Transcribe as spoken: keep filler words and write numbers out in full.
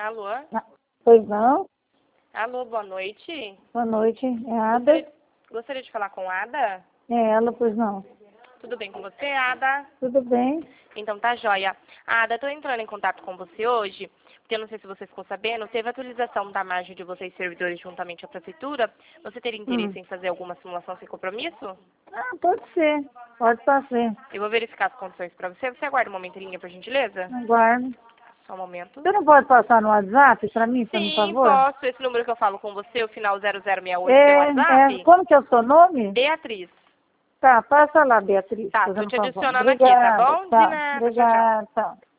Alô? Ah, pois não? Alô, boa noite. Boa noite. É a Ada? Gostaria, gostaria de falar com a Ada? É ela, pois não? Tudo bem com você, Ada? Tudo bem? Então tá joia. Ada, tô entrando em contato com você hoje, porque eu não sei se você ficou sabendo, teve atualização da margem de vocês servidores juntamente à prefeitura. Você teria interesse Hum. em fazer alguma simulação sem compromisso? Ah, pode ser. Pode fazer. Eu vou verificar as condições para você. Você aguarda um momento em linha, por gentileza? Aguardo. Só um momento. Você não pode passar no WhatsApp para mim, por Sim, favor? posso. Esse número que eu falo com você, o final zero zero seis oito, tem É, é, WhatsApp? como que é o seu nome? Beatriz. Tá, passa lá, Beatriz, Tá, tô fazendo te favor. adicionando aqui, tá Obrigada, bom? De tá. nada, tchau, tchau. Obrigada, tá.